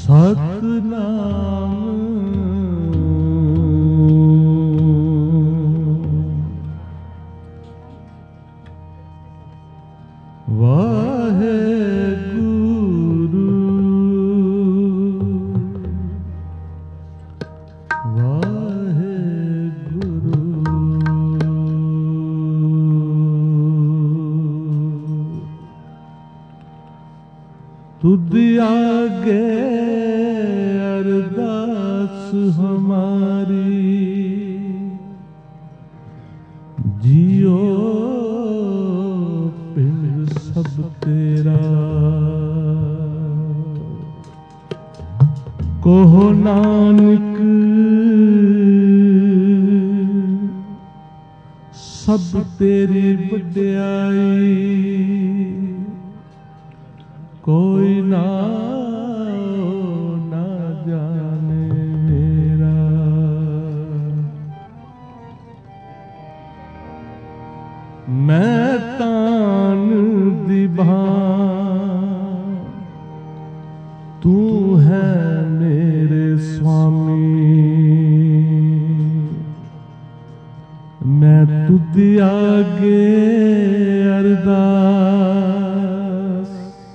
सतनाम वाहेगुरु वाहेगुरु। तुद आगे अरदास हमारी, जियो पिंड सब तेरा। कहो नानक सब तेरी बड़ाई, कोई ना जाने मेरा। मैं तान दिभा तू है मेरे स्वामी। मैं तुझ आगे अरदास,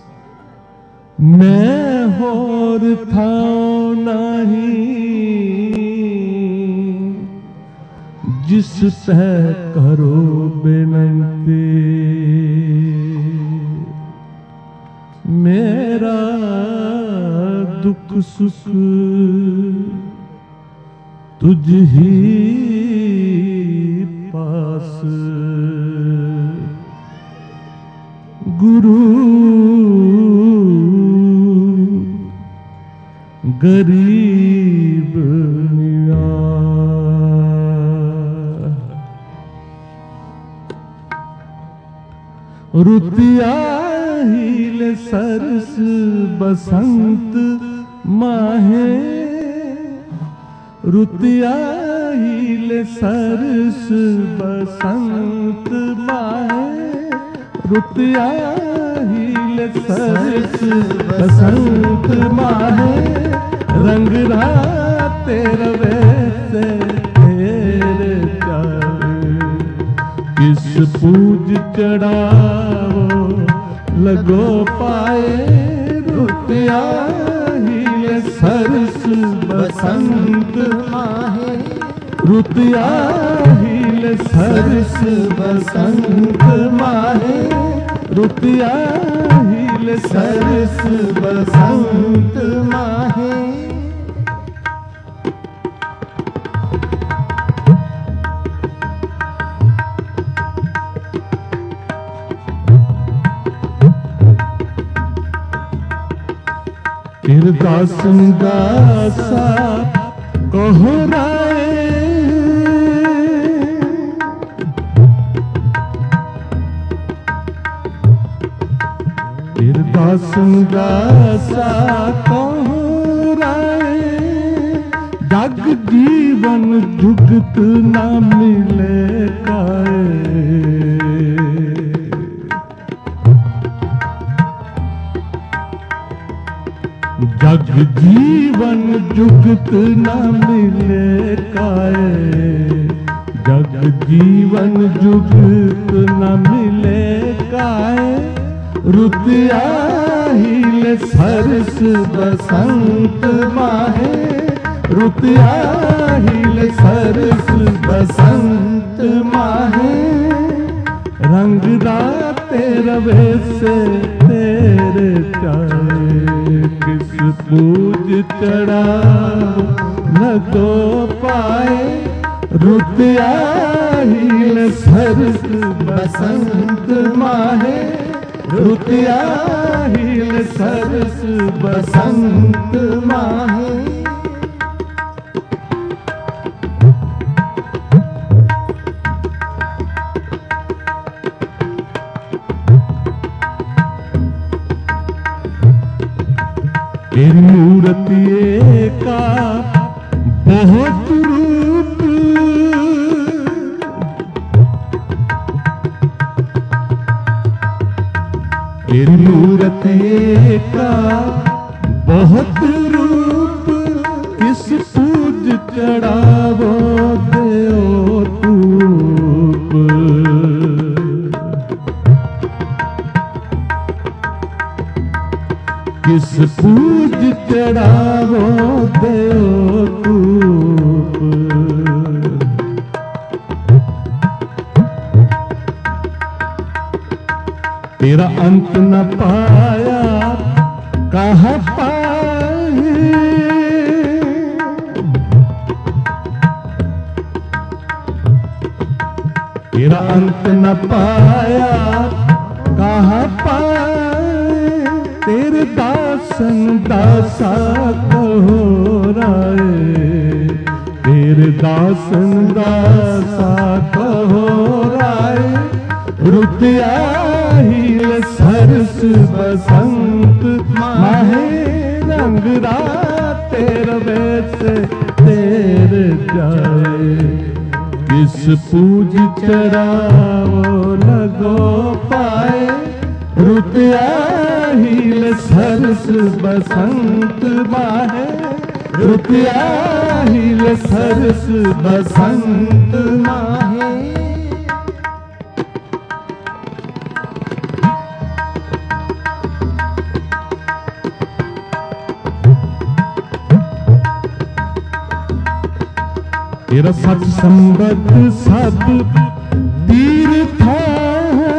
मैं होर था नहीं, जिस तह करो बेनती। मेरा दुख सुख तुझ ही पास। गुरु गरीब रुतिया हील सरस बसंत माहे। रुतिया हील सरस बसंत माहे। रुतिया हील सरस बसंत माहे। रंग राते रवे से तेरे चाहे। किस पूज चढ़ावो लगो पाए। रुतिया हील सरस बसंत माहे। रुतिया हील सरस बसंत माहे। रुतिया हील सरस बसंत माहे। दासन दासा कहो राय। दासन दासा कहो राय। जग जीवन जुगत ना मिले काए। जग जीवन जुगत न मिले काए। जग जीवन जुगत न मिले काए। रुतिया हील सरस बसंत माहे। रुतिया हील सरस बसंत माहे। रंग राते रवे से तेरे चाहे। किस पूज चढ़ा न तो पाए। रुतिया हील सरस बसंत माहे। रुतिया हील सरस बसंत माहे। तेरी मूरत एका बहुत रूप। तेरी मूरत एका बहुत रूप किस पूज चढ़ावो देओ धूप। किस पूज चढ़ावो देओ धूप। तेरा अंत न पाया कहाँ पाए। तेरा अंत न पाया कहाँ पाए। तेरे दासन दासा कहो राय। तेरे दासन दासा कहो राय। रुत आहिल सरस बसंत माहे रंग रात तेरे वैसे तेरे जाए। किस पूज चढ़ावो लगो पाए। रुत आहिल सरस बसंत माहे। रुत आहिल सरस बसंत माहे। तेरा सत संबत सब तीर्थ है।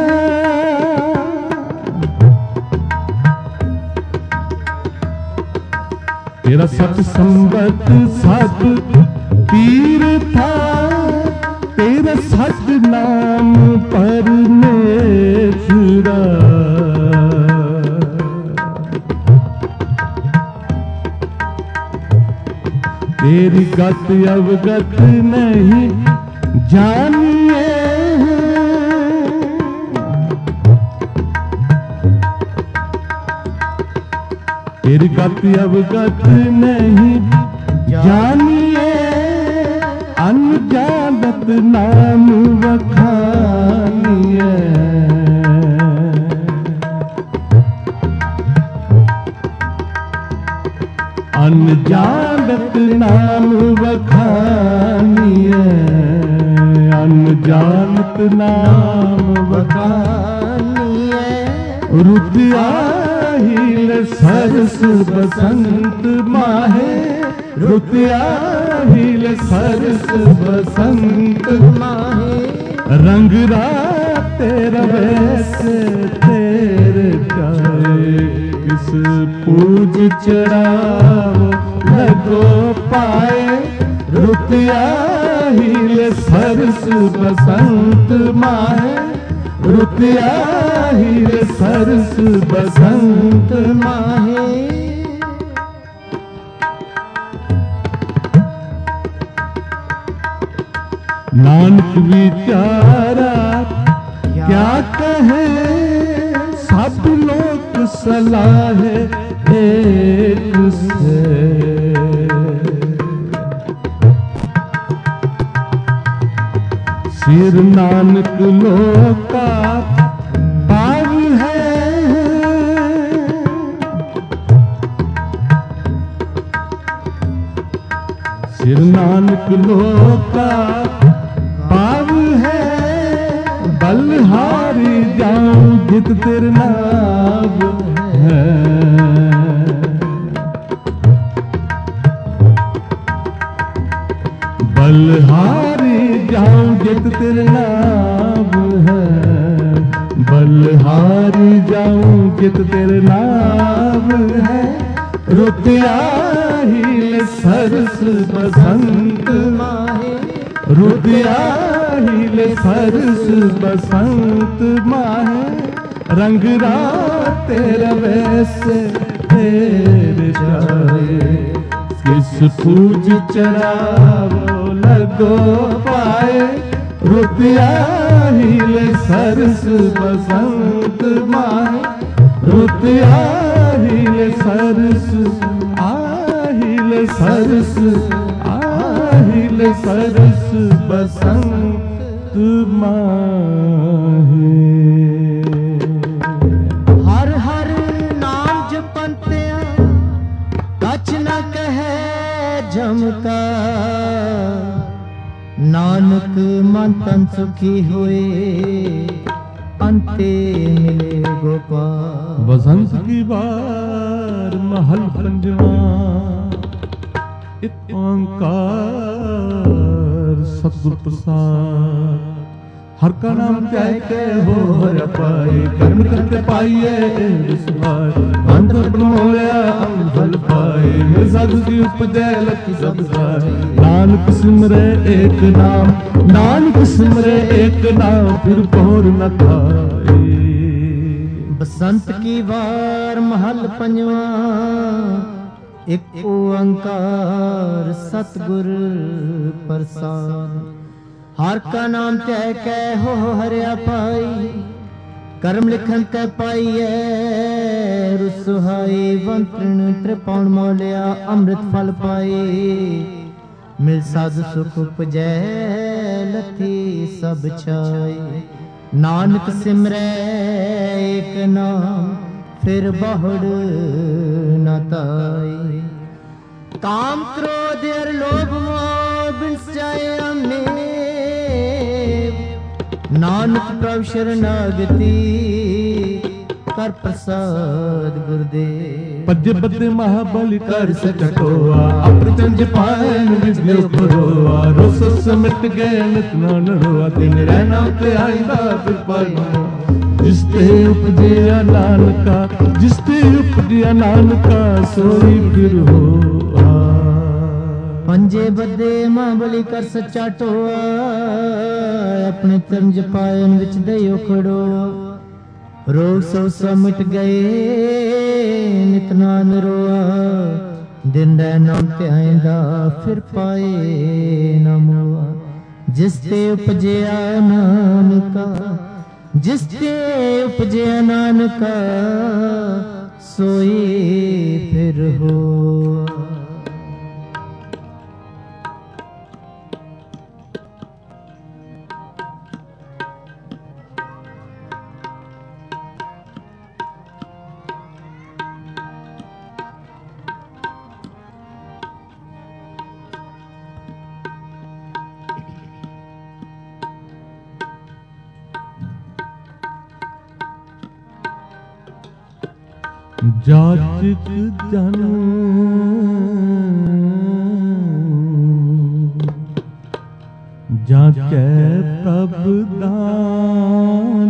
तेरा सत संबत सब तीर्थ। तेरा सत नाम परमेश्वरा। तेरी गत अवगत नहीं जानिए। तेरी गत अवगत नहीं जानिए। अनजानत नाम वखानिए। अनजानत नाम वखानिए। अनजानत नाम वखानिए। रुत आहिल सरस बसंत माहे। रुत आहिल सरस बसंत माहे। रंग रात तेरा वैसे तेरे जाए। किस पूज चढ़ावो लगो पाए। रुत आहिल सरस बसंत माहे। रुत आहिल सरस बसंत माहे। नानक विचारा क्या कहे। सब लोग सलाह एक से। सिर नानक लोका पार है। सिर नानक लोका पार है। बलहारी जाऊं जित तेरे नाम है। बलहारी जाऊं जित तेरे नाम है। बलहारी जाऊं जित तेरे नाम है। रुत आहिल सरस बसंत माहे। रुत आहिल सरस बसंत माहे। रंग रात तेरा वैसे तेरे जाए। किस पूज चढ़ावो लगो पाए। रुत आहिल सरस बसंत माहे। रुत आहिल सरस आहिल सरस आहिल सरस बसंत माहे। हर हर नाम जपंतिया का नानक मन तन सुखी हुए अंते मिले गोपाल। बसंत की बार महल पंजवा एक ओंकार सतगुर प्रसाद। हर का नाम त्याग के हो हर पाए कर्म करके पाइए अंत मोया फल पाए। साधु की उपजय लख सब साए। नानक सिमरे एक नाम नानक सिमरे एक नाम फिर पोर न खाए। बसंत की बार महल पंजवा एक ओंकार सतगुर प्रसाद। हर का नाम त्याग कै हो हरिया पाई कर्म लिखन कै पाइए रुसुहाई। बंतरण त्रिपाण मोलिया अमृत फल पाए। मिल साधु सुख उपजै लथी सब छाई। नानक सिमरै एक नाम फिर बहुड़ न ताई। काम क्रोध अर लोभ मोह बिन जाए हमने नानक प्रभु शरणागति कर प्रसाद गुरुदेव। पद्य पद्य महाबली कर सकटोआ अप्रचंज पायन विद्यो भरोआ। रोस समिट गए नित नान रोआ दिन रहना ते आईंदा फिर पाई। जिसते उपजिया नानका जिसते उपजिया नानका सोई फिर होआ। पंजे बदे महाबली कर सच्चा टोआ अपने तरंज पायन विच दयो खड़ो। रोग सौ सब मिट गए नित नान रोआ। दिन नाम ते आइंदा फिर पाए न मोआ। जिसते उपजया नानका जिसते उपजया नानका सोई फिर होआ। जाचिक जन जाके प्रभु दान।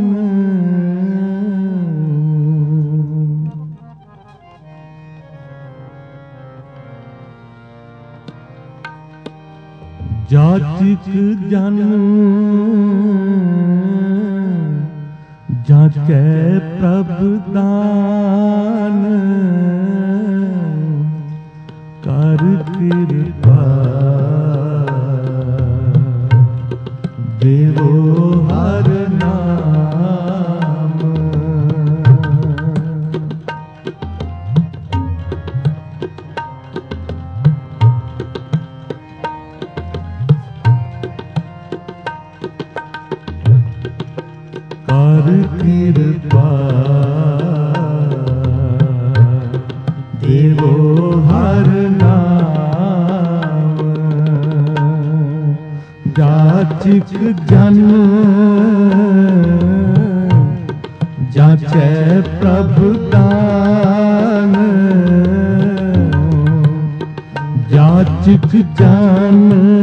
जाचिक जन जाके प्रभु दान कर कृपा देवो हर नाम। कर कृपा देवो हर नाम। जाचिक जन जाचै प्रभु दान। जाचिक जन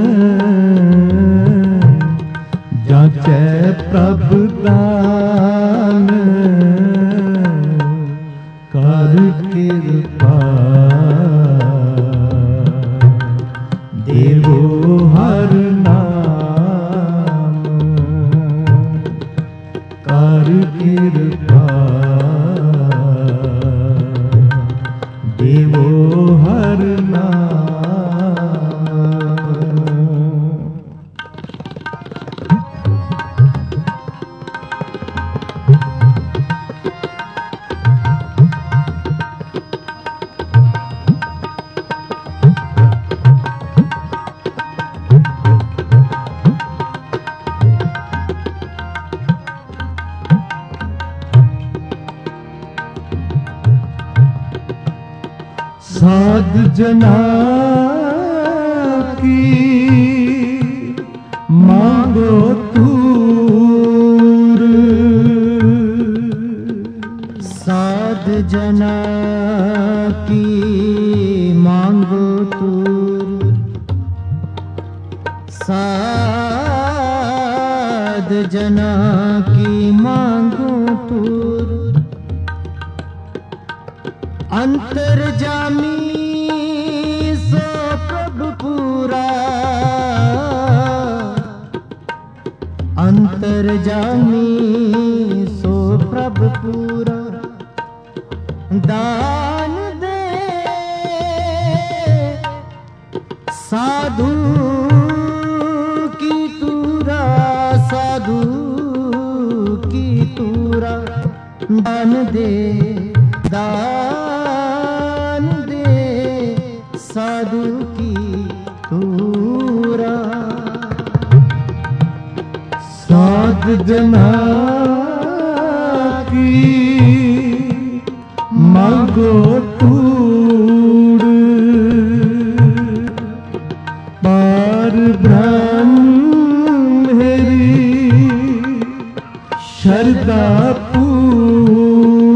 जाचै प्रभु दान कर कृपा देवो हर नाम। कर कृपा देवो हर नाम। साध जना जना की मांगो तूर, साध जना की मांगो तूर। अंतर्जामी सो प्रभु पूरा, अंतर्जामी सो प्रभु पूरा। दान दे साधु की तूरा, साधु की तूरा। दान दे, दान दे साधु की तूरा। साध जना की मांगो तूड़, पार ब्रह्म मेरी शरदा पूर।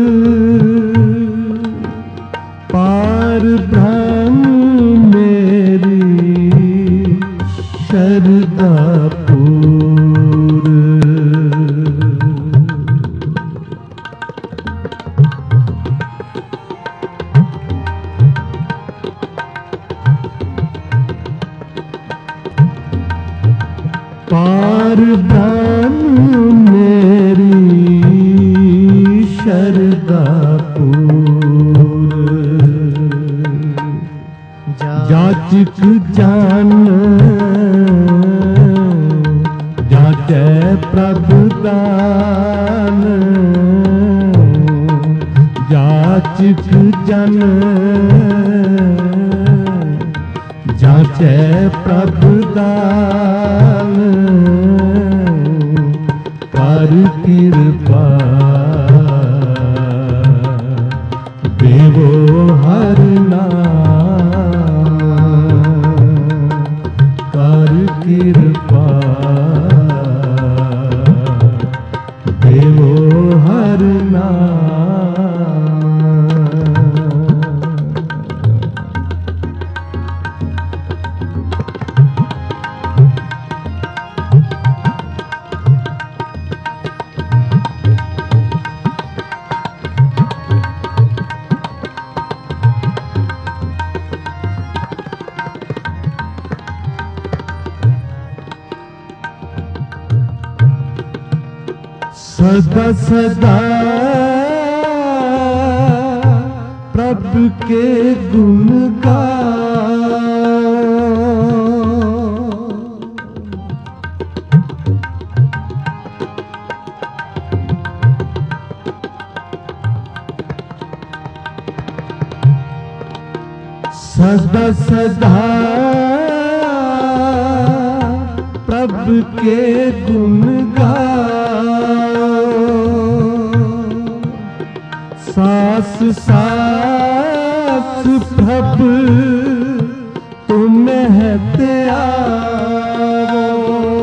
पार ब्रह्म मेरी शरदा पूर। पार ब्रह्म मेरी शरदा पूर। जाचिक जान जाचै प्रभु दान। जाचिक जन जाचै प्रभु दान। कर कृपा देवो हर नाम। कर कृपा देवो हर नाम। सदा सदा प्रभु के गुण गाओ। सदा सदा प्रभु के गुण गाओ। सास सास प्रभु तुम है आओ।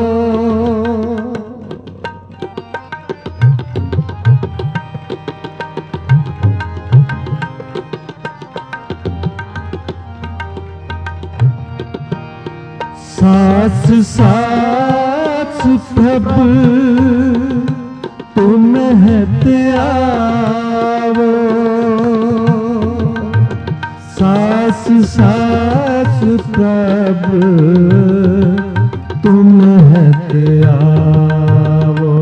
सास सास प्रभु तुम है आओ। सास सास प्रभु तुम है आओ।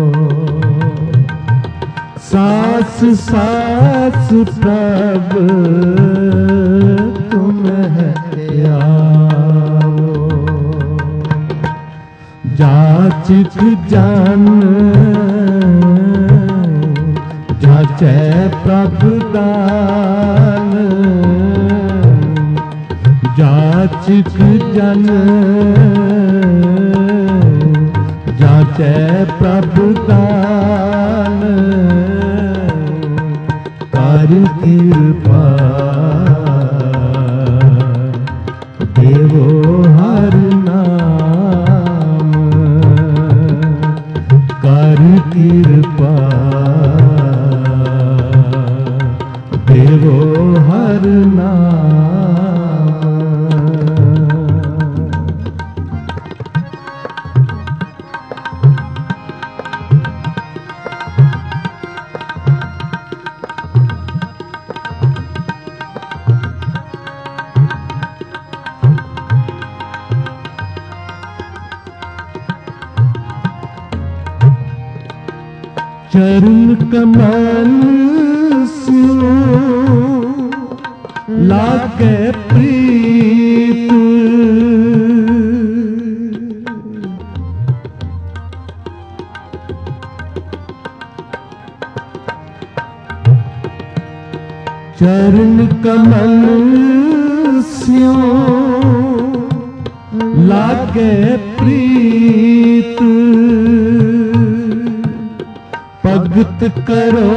सास सास प्रभु तुम है आओ। जाचिक जान जाचै प्रभु दान। जाचिक जन जाचै प्रभु दान। कर कृपा देवो हर नाम। कर कृपा देवो हर नाम। चरण कमल स्यो लागे प्रीत, चरण कमल स्यो लागे प्रीत, भगत करो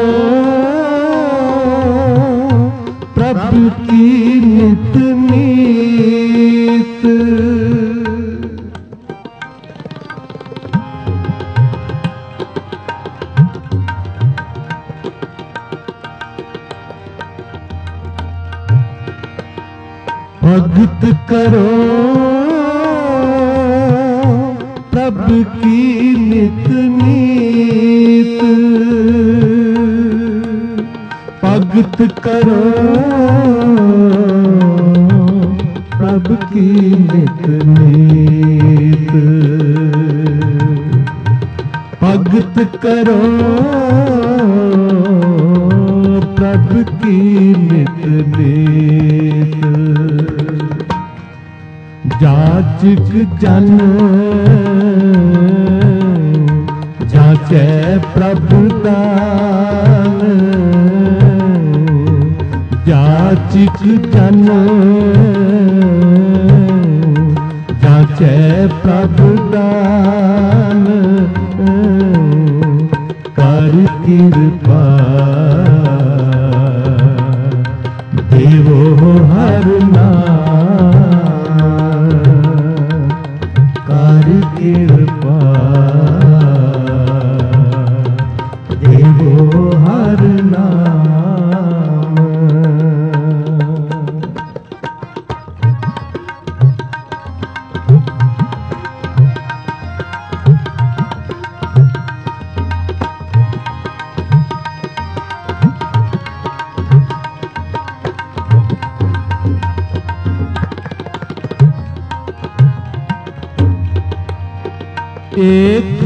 प्रभु की नित नीत। भगत करो प्रभु की नित नीत, भगत करो प्रभु की नित नीत, भगत करो प्रभु की नित नीत। जाचक जन जाचे प्रभु दान, जाचक जन जाचे प्रभु दान, कर कृपा देवो हर नाम, कर कृपा देवो हर नाम। एक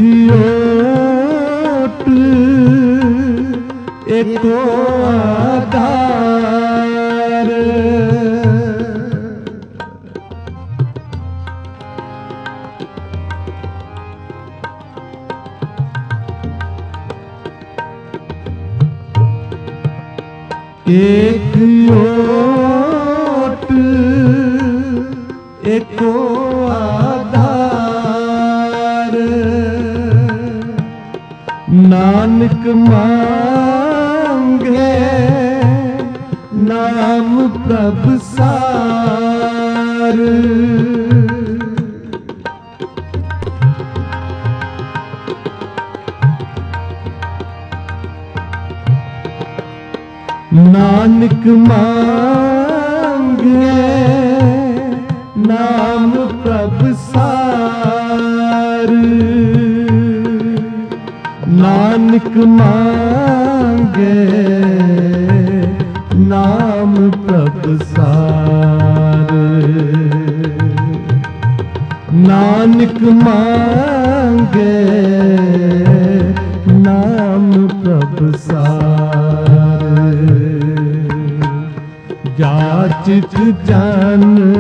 ओट एको आधार, एक ओट एको आधार, नानक मांगे नाम प्रभु सार, नानक मांगे नाम प्रभु सार, नानक मांगे नाम प्रभु सार, नानक मांगे नाम प्रभु सार। जाचक जन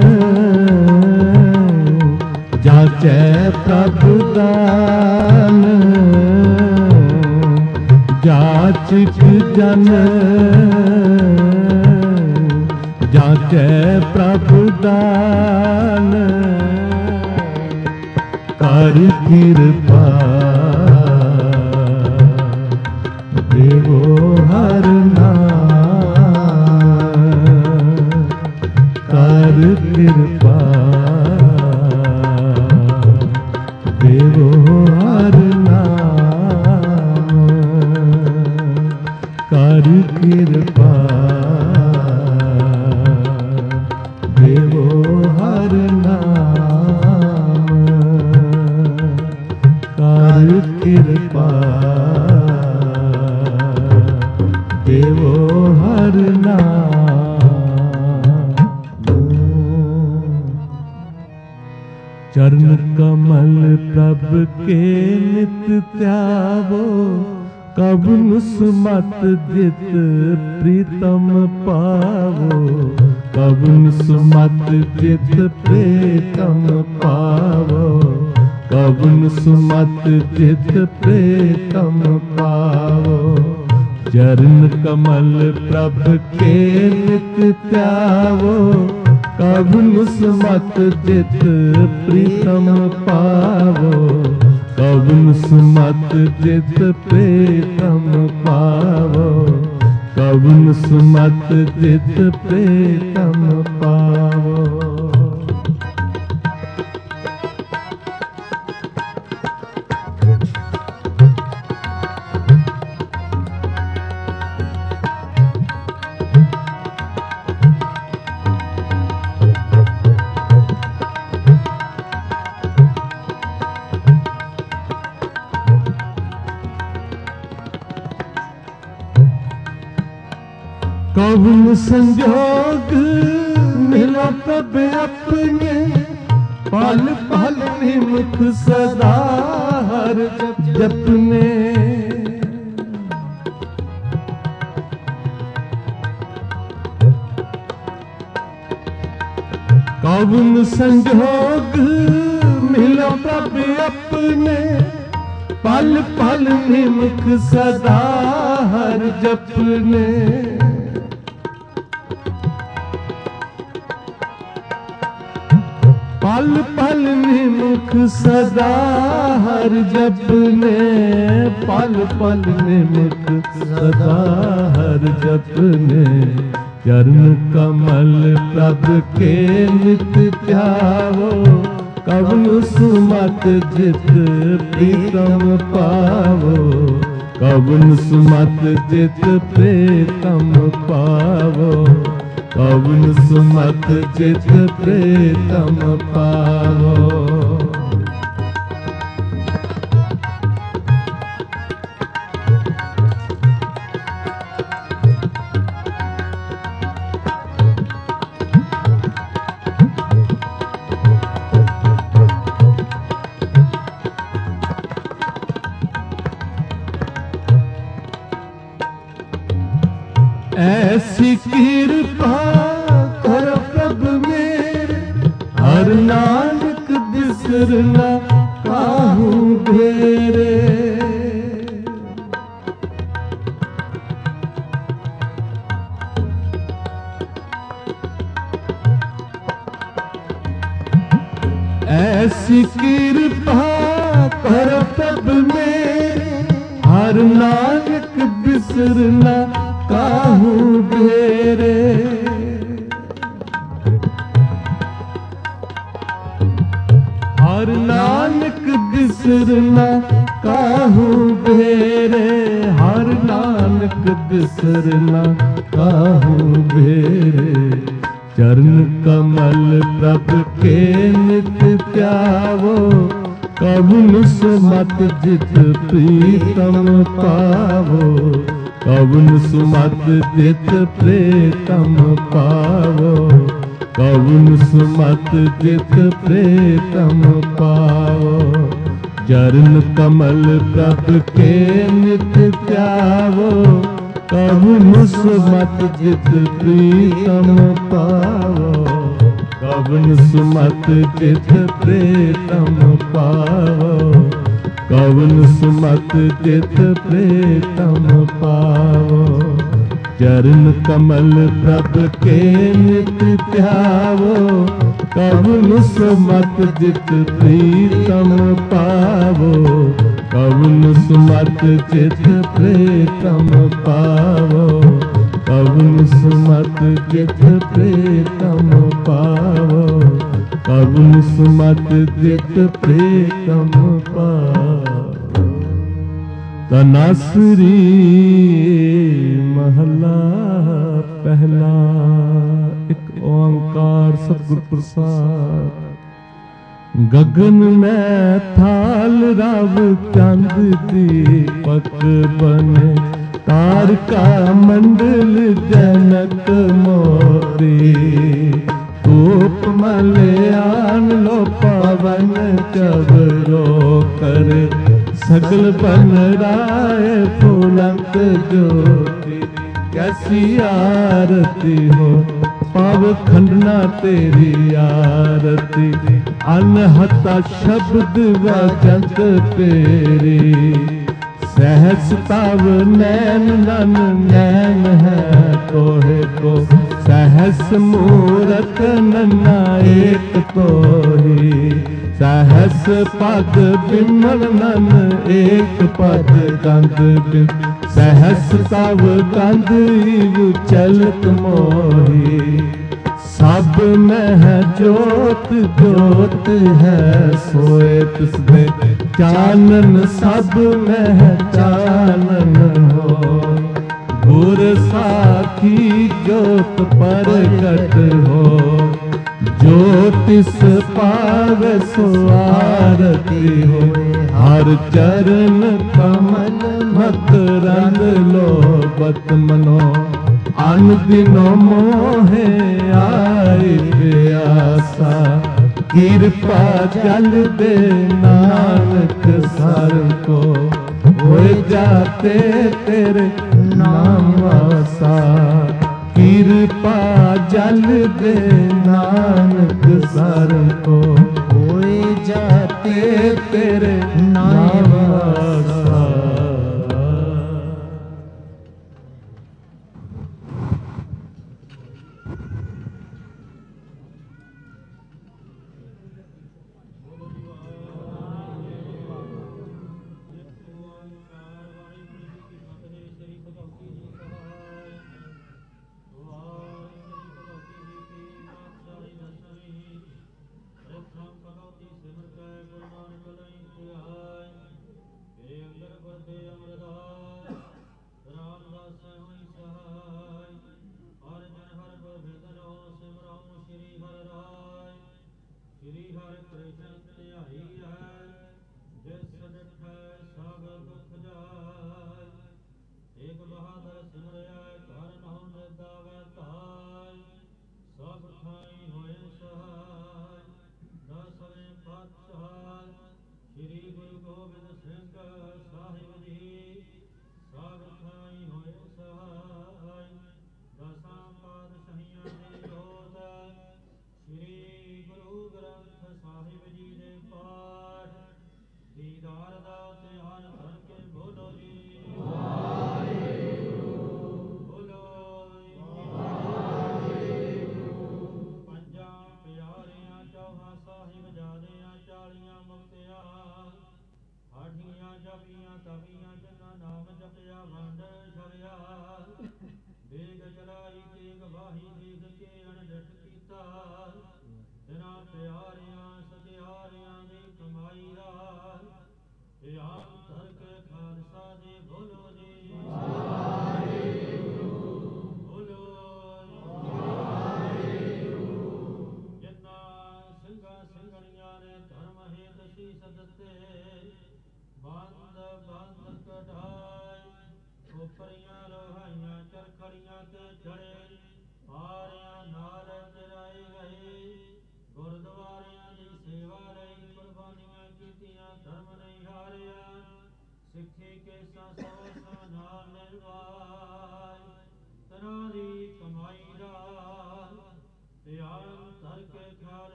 जाचे प्रभु दान, जाचक जन जाचे प्रभु दान, कर कृपा देवो हर नाम, कर कृपा देवो हर नाम, कर कृपा हर नाम कर कृपा देवो हर नाम। चरण कमल प्रभ के नित त्यावो कबन सुमत जित प्रीतम पावो कबन सुमत जित प्रीतम पावो कबन सुमत जित प्रीतम पावो। चरण कमल प्रभ के नित त्यावो कबन सुमत जित प्रीतम पावो कबन सुमत जित प्रीतम पावो कबन सुमत जित प्रीतम पावो। कबन संजोग मिला तब अपने पल पल निमुख सदा हर जपने। कबन संजोग मिला तब अपने पल पल निमुख सदा हर जपने। पल पल निमुख सदा हर जपने पल पल निमुख सदा हर जपने। चरण कमल प्रभ के नित त्यावो कबन सुमत जित प्रीतम पावो कबन सुमत जित प्रीतम पावो कबन सुमत जित प्रीतम पावो। ऐसी कृपा कर प्रभु मेरे हर नानक बिसरना काहू घेरे। ऐसी कृपा कर प्रभु मेरे हर नानक बिसरना काहू घेरे। हर नानक बिसरना काहू घेरे हर नानक बिसरना काहू घेरे। चरण कमल प्रभ के नित त्यावो कबन सुमत जित प्रीतम पावो कबन सुमत जित प्रीतम पावो कबन सुमत जित प्रीतम पावो। चरण कमल प्रभ के नित त्यावो कबन सुमत जित प्रीतम पावो कबन सुमत जित प्रीतम पावो कबन सुमत जित प्रीतम पावो। चरण कमल प्रभ के नित त्यावो कबन सुमत जित प्रीतम पावो कबन सुमत जित प्रीतम पावो कबन सुमत जित प्रीतम पावो कबन सुमत जित प्रीतम पावो। तनासरी महला पहला। एक ओंकार सत सतगुर प्रसाद। गगन में थाल राव चंद दीपक बने, तारका मंडल जनक मोती। धूप मलयान लो पवन चवरो करे, सकल बन राय फुलंत ज्योति। कैसी आरती हो पाव खंडना तेरी आरती, अनहता शब्द वजंत तेरी। सहस तव नैन नन नैन है तोहे को, सहस मूरत नन्ना एक तोही। सहस पद बिमल नन एक पद कंद बिम, सहस तव कंद इव चलत मोही। सब में है जोत जोत है सोए तिसदे, चानन सब में है चानन हो। गुर साखी जोत प्रगट हो, ज्योतिष पावे सो आरती हो। हर चरण कमल मकरंद लोभत मनो, अन दिनो मोहे आए प्यासा। कृपा जल दे नानक सर को, होए जाते तेरे नाम आसा। कृपा जल दे नानक सर को, होए जाते तेरे नाम आसा।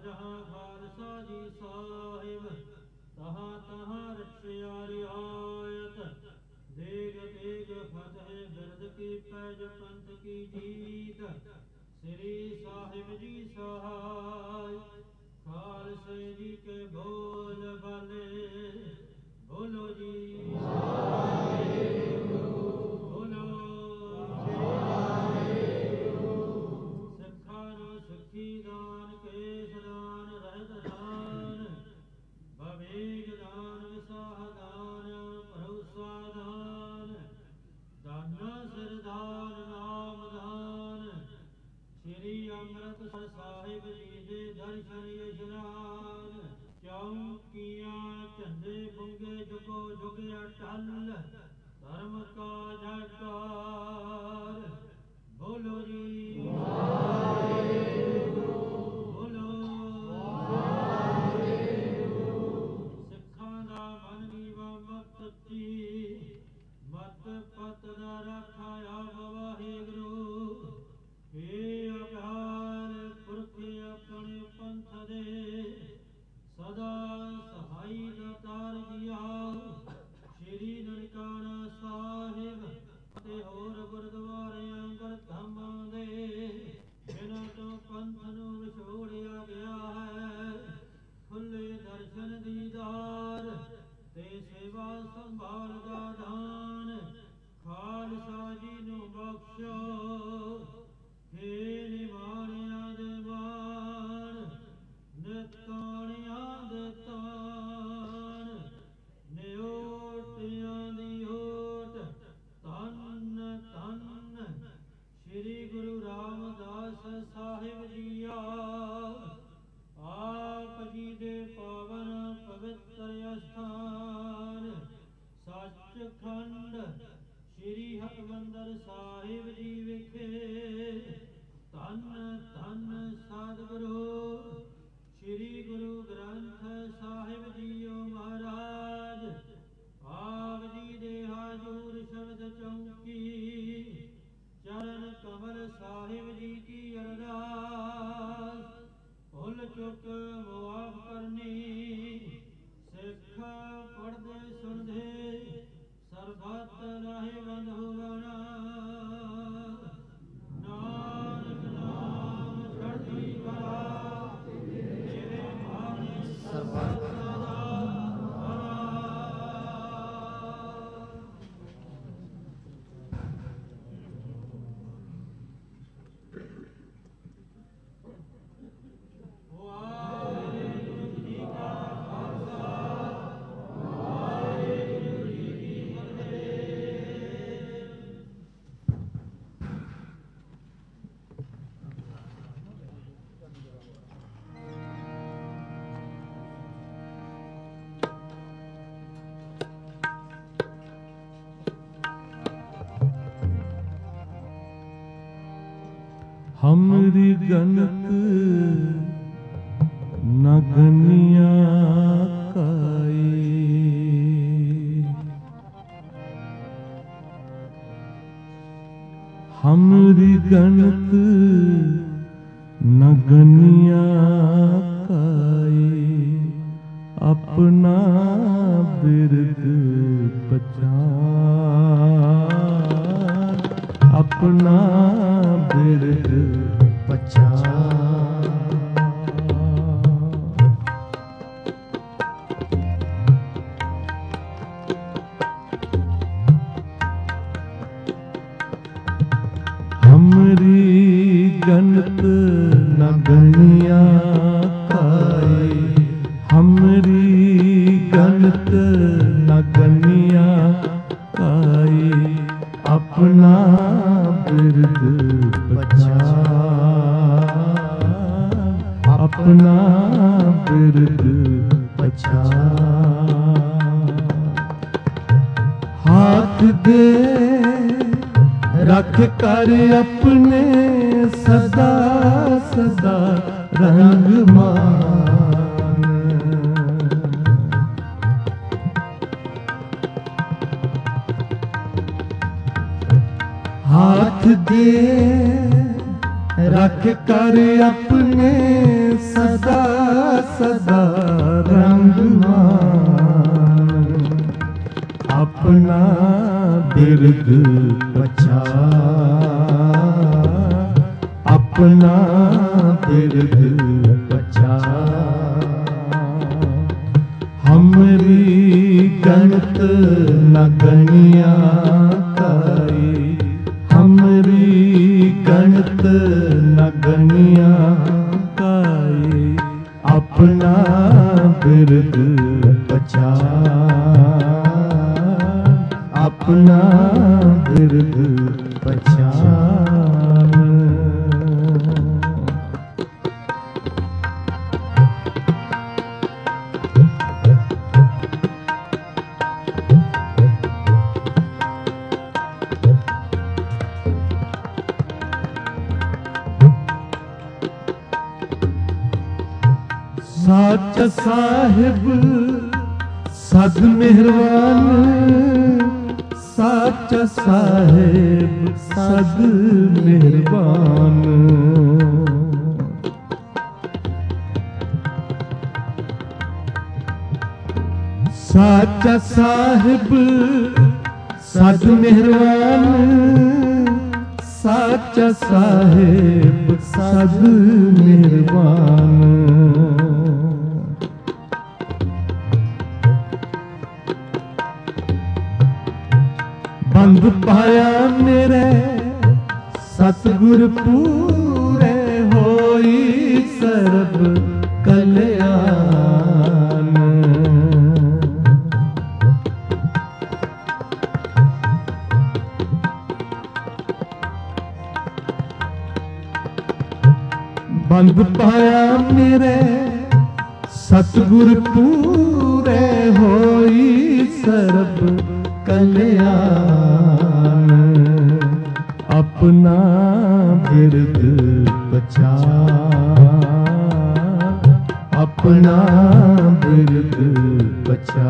ਜਹਾਂ ਖਾਲਸਾ ਜੀ ਸਾਹਿਬ, ਤਹਾਂ ਤਹਾਂ ਰਖਿਆ ਰਿਆਇਤ। ਦੇਗ ਤੇਗ ਫਤਿਹ ਬਿਰਦ ਕੀ ਪੈਜ ਪੰਥ ਕੀ ਜੀਤ। ਸ੍ਰੀ ਸਾਹਿਬ ਜੀ ਸਹਾਇ, ਖਾਲਸੇ ਜੀ ਕੇ ਬੋਲ ਬਾਲੇ। ਬੋਲੋ ਜੀ ਬੋਲੋ। ਸਿੱਖਾਂ ਨੂੰ ਸਿੱਖੀ ਦਾਨ, ਕੇਸ ਦਾਨ, ਰਹਿਤ ਦਾਨ, ਬਵੇਗ ਦਾਨ, ਵਿਸਾਹ ਦਾਨ, ਭਰੋਸਾ ਦਾਨ, ਦਾਨਾ ਸਿਰ ਦਾਨ, ਨਾਮ ਦਾਨ। ਸ੍ਰੀ ਅੰਮ੍ਰਿਤਸਰ ਸਾਹਿਬ ਜੀ ਦੇ ਦਰਸ਼ਨ ਇਸ਼ਨਾਨ। ਚੌਂਕੀਆਂ ਝੰਡੇ ਬੁੰਗੇ ਜੁਗੋ ਜੁਗ ਅਟਲ, ਧਰਮ ਕਾ ਜੈਕਾਰ। ਬੋਲੋ ਜੀ ਬੋਲੋ। ਸਿੱਖਾਂ ਦਾ ਮਨ ਨੀਵਾ ਮਤ ਉੱਚੀ, ਮਤ ਪਤ ਦਾ ਰੱਖਿਆ ਵਾਹਿਗੁਰੂ। ਹੇ ਅਕਾਲ ਪੁਰਖ ਆਪਣੇ ਪੰਥ ਦੇ, ਸਦਾ ਸਹਾਈ ਦਾਤਾਰ ਜੀਆ। ਸ਼੍ਰੀ ਨਨਕਾਣਾ ਸਾਹਿਬ ਤੇ ਹੋਰ ਗੁਰਦੁਆਰਿਆਂ ਗੁਰਧਾਮਾਂ ਦੇ, ਜਿਨ੍ਹਾਂ ਤੋਂ ਪੰਥ ਨੂੰ ਵਿਛੋੜਿਆ ਗਿਆ ਹੈ, ਖੁੱਲੇ ਦਰਸ਼ਨ ਦੀਦਾਰ ਤੇ ਸੇਵਾ ਸੰਭਾਲ ਦਾ ਦਾਨ ਖਾਲਸਾ ਜੀ ਨੂੰ ਬਖਸ਼ੋ। ਹੇ ਨਿਮਾਣਿਆਂ ਦੇ ਮਾਣ, ਨਿਤਾਣਿਆਂ ਦੇ ਤਾਣ, ਨਿਓਟਿਆਂ ਦੀ ਓਟ। ਧੰਨ ਧੰਨ ਸ੍ਰੀ ਗੁਰੂ ਰਾਮਦਾਸ ਸਾਹਿਬ ਜੀਆ। ਆਪ ਜੀ ਦੇ ਪਾਵਨ ਪਵਿੱਤਰ ਅਸਥਾਨ ਸੱਚਖੰਡ ਸ੍ਰੀ ਹਰਿਮੰਦਰ ਸਾਹਿਬ ਜੀ ਵਿਖੇ, ਧੰਨ ਧੰਨ ਸਤਿਗੁਰੂ ਸ੍ਰੀ ਗੁਰੂ ਗ੍ਰੰਥ ਸਾਹਿਬ ਜੀਓ ਮਹਾਰਾਜ। ਆਪ ਜੀ ਦੇ ਹਾਜ਼ੂਰ ਸ਼ਬਦ ਚੌਂਕੀ, ਚਰਨ ਕਮਲ ਸਾਹਿਬ ਜੀ ਕੀ ਅਰਦਾਸ। ਭੁੱਲ ਚੁੱਕ ਮੁਆਫ ਕਰਨੀ, ਸਿੱਖ ਪੜ੍ਹਦੇ ਸੁਣਦੇ ਸਰਬੱਤ ਰਾਹੇ ਬੰਦ ਹੋਵਣਾ। ਨਾਨਕ ਨਾਮ ਚੜ੍ਹਦੀ ਕਲਾ, ਤੇਰੇ ਭਾਣੇ ਸਰਬੱਤ ਦਾ ਭਲਾ। ਵਾਹਿਗੁਰੂ ਜੀ ਕਾ ਖਾਲਸਾ, ਵਾਹਿਗੁਰੂ ਜੀ ਕੀ ਫਤਿਹ। हमरी गणत न गनिया काई। हमरी गणत न गनिया काई। अपना बिरद पहचान, अपना बिरद पहचान। हमरी गणत न गनिया काई। हमरी गणत न गनिया काई। अपना बिरद पहचान, अपना बिरद पहचान। हाथ दे रख कर अपने सदा सदा रंग मान। हाथ दे रख कर अपने सदा सदा रंगमान अपना बिरद बचा अपना बिरद बचा हमरी गणत न गनिया काई हमरी गणत न गनिया काई अपना बिरद बचा अपना बिरद बचा साचा साहिब सद मेहरबान साचा साहिब सद मेहरबान साचा साहिब सद मेहरबान साचा साहिब सद मेहरबान बंद पाया मेरे सतगुर पूरे होई सर्ब कल्याण बंद पाया मेरे सतगुर पूरे होई सर्ब कल्याण अपना बिरद बचा अपना बिरद बचा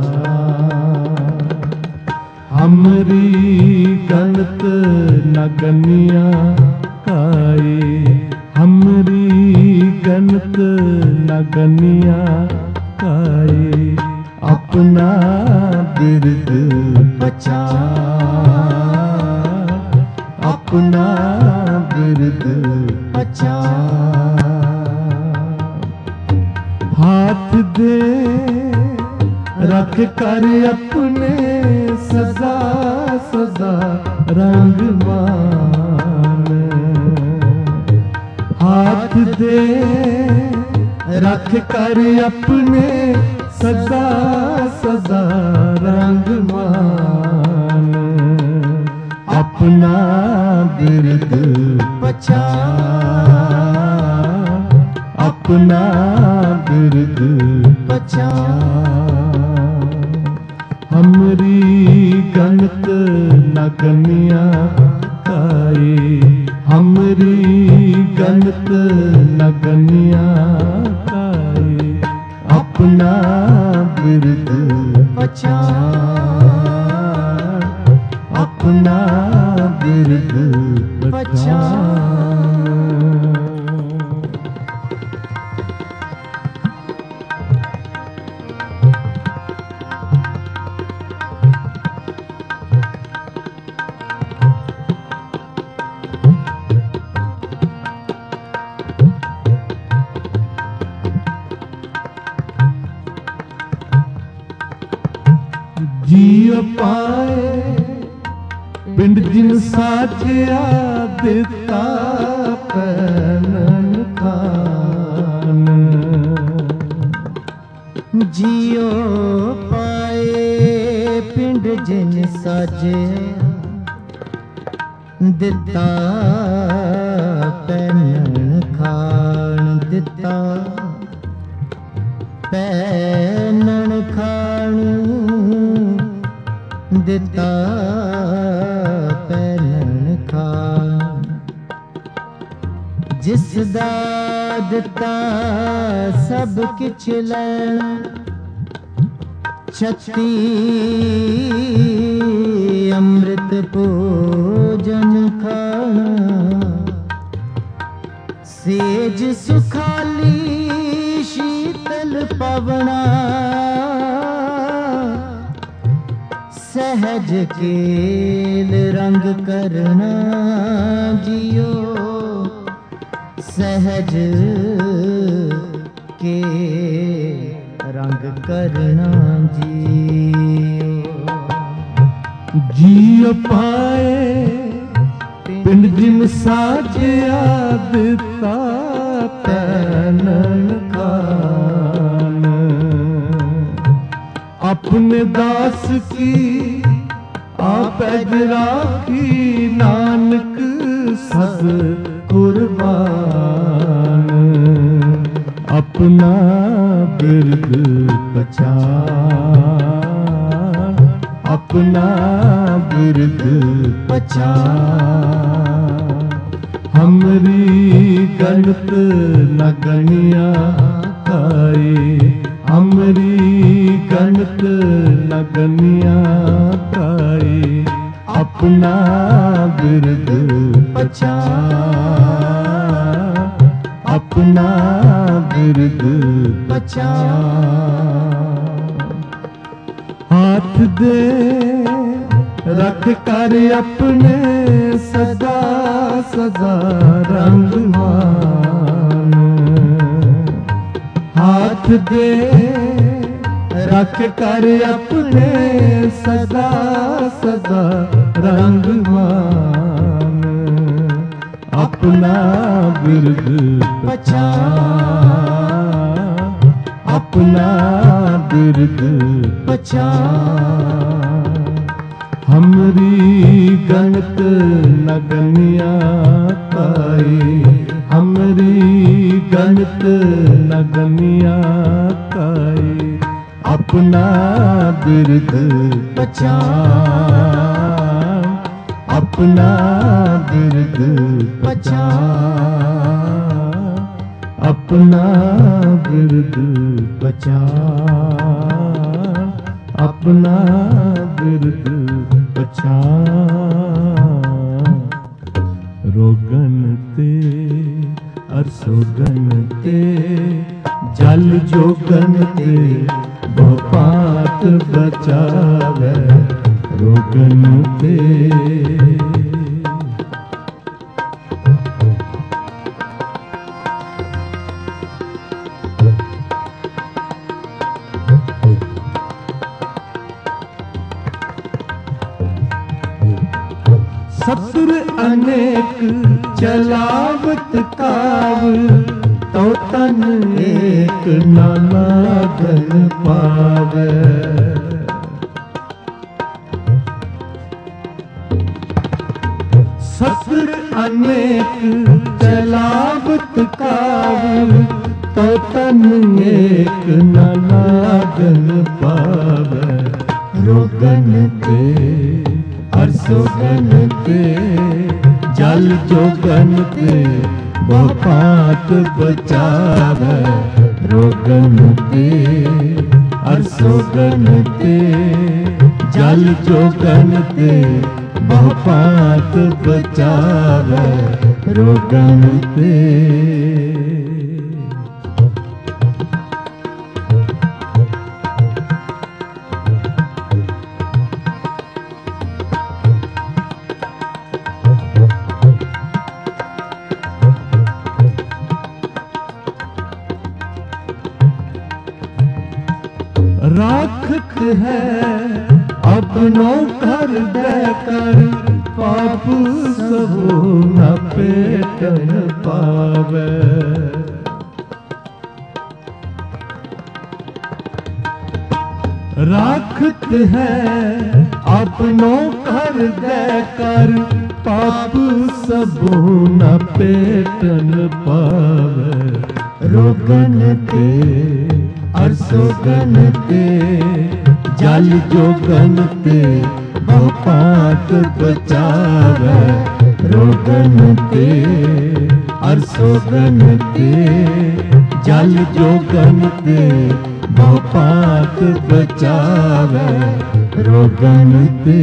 हमरी गणत न गनिया काई हमरी गणत न गनिया काई अपना बिरद बचा अपना बिरद बचा हाथ दे रख कर अपने सदा सदा रंगमान हाथ दे रख कर अपने सदा सदा रंगमान अपना बिरद बचा अपना बिरद बचा हमरी गणत न गनिया काई हमरी गणत न गनिया काई अपना बिरद बचा अपना बिरद बचा जियो पाए पिंड जिन साजिया दिता पैनन खान जियो पाए पिंड जिन साजे दिता पैनन खान दिता पैनन खान दिता पैनन खान जिस दा दिता सब किछ लैना छत्ती अमृत भोजन खाना सेज सुखाली पवना सहज केल रंग करना जियो सहज के रंग करना जियो पाए पिंड जिम साजिया दिता पैनन खान अपने दास की आप राखी नानक सद कुर्बान अपना बिरद पछान अपना बिरद पछान हमरी गणत न गणिया काए हमरी गणत न गणिया काए अपना बिरद पछान अपना बिरद पछान हाथ दे रख कर अपने सदा सदा रंगमान हाथ दे रख कर अपने सदा सदा रंगमान अपना बिरद पछान अपना बिरद पछान हमरी गणत न गणिया पाए हमरी गणत न गणिया पाए अपना बिरद पछान अपना बिरद पछान अपना बिरद पछान अपना बिरद पछान रोगन ते अरसोगन ते जल जोगन ते बहुपात बचावे रोगन ते ससुर अनेक चलावत काव तो तन एक नानागन पावे ससुर अनेक चलावत काव तो तन एक नानागन पावे रोगन के अरसोगन ते जल जोगन ते बहुपात बचावे रोगन ते अरसोगन ते जल जोगन ते बहुपात बचावे रोगन ते राखत है अपनों घर देकर पाप सबो न पेटन पावे राखत है अपनों घर देकर पाप सबो न पेटन पावे रोगन के अरसोगन ते जल जोगन ते बहुपात बचावे रोगन ते अरसोगन ते जल जोगन ते बहुपात बचावे रोगन ते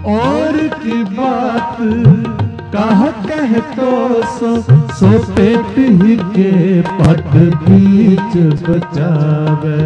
और की बात कह तो सो पेट ही के पट बीच बचावे।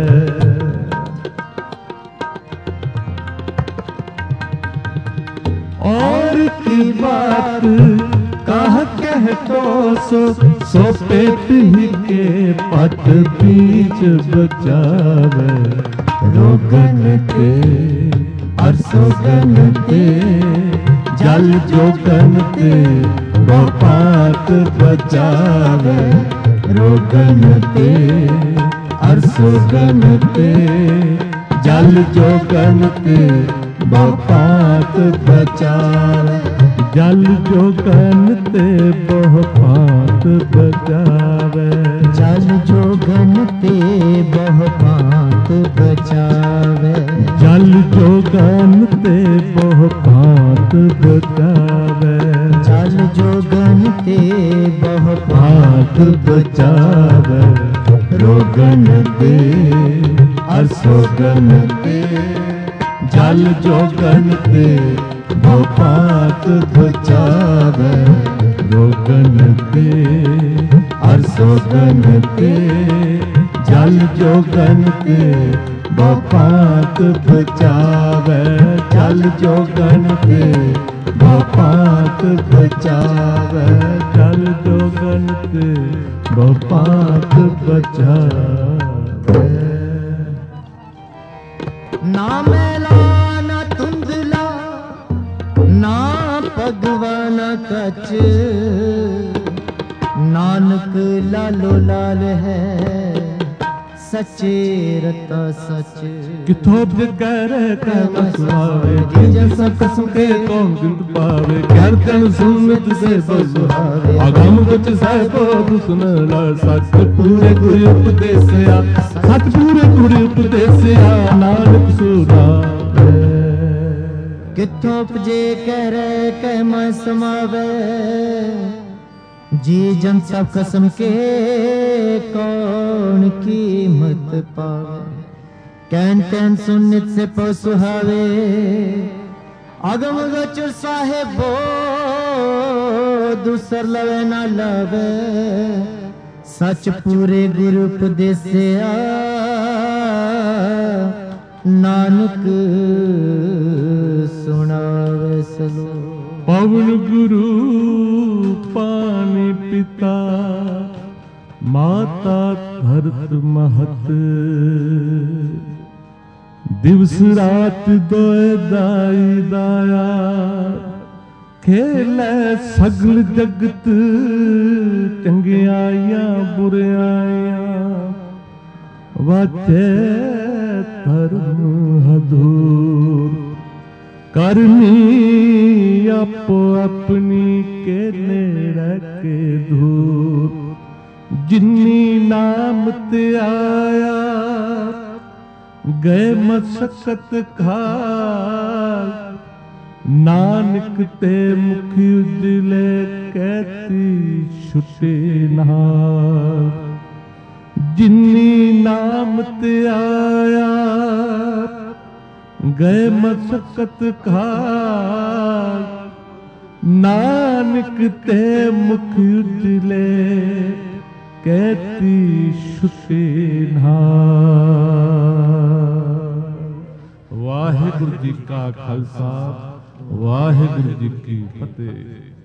और की बात कह तो सो पेट ही के पट बीच बचावे। रोगन के अरसोगन ते जल जोगन ते गोपात बचावे। रोगन ते अरसोगन ते जल जोगन ते गोपात बचावे। जल जोगन ते बहुपात बचावे। जल जोगन ते बहुपात बचावे। जल जोगन ते बहुपात बचावे। जल जोगन ते बहुपात बचावे। रोगन ते अरसोगन ते जल जोगन ते बहुपात बचावे। रोगन ते अरसोगन ते जल जोगन ते बहुपात बचावे। जल जोगन ते बहुपात बचावे। जल जोगन ते बहुपात बचावे। ना मैला ना धुंधला ना भगवान कच। नानक लालो लाल है सच्चे रता सच। किथों कर सुहावे जैसा कसम के कौन गिरत पावे। कर जन सुमित से बसुहावे अगम कुछ साहिब सुन ला। सच पूरे गुरु उपदेसिया सच पूरे गुरु उपदेसिया नानक सुनावे। किथों उपजे करे कहमा समावे। जी जन सब कसम के कौन कीमत पावे। कैन तैन सुनित से पौ सुहावे। अगम गचुर साहेबो दूसर लवे ना लवे। सच पूरे गुरु उपदेसिया नानक सुनावे सलो। पवन गुरु पानी पिता माता धरत महत। दिवस रात दोए दाई दाया खेलै सगल जगत। चंगियाइयां बुराइयां वाचे धर्म हदूर। करनी आपो अपनी के नेड़े के दूर। जिन्नी नाम ते आया गए मशक्कत खाल। नानक ते मुखी उजले कहती छुटे नाल। जिन्नी नाम ते आया गए मशक्कत खाल। नानक ते मुख उजले कहती छुटे नाल। वाहिगुरु जी का खालसा वाहिगुरु जी की फतेह।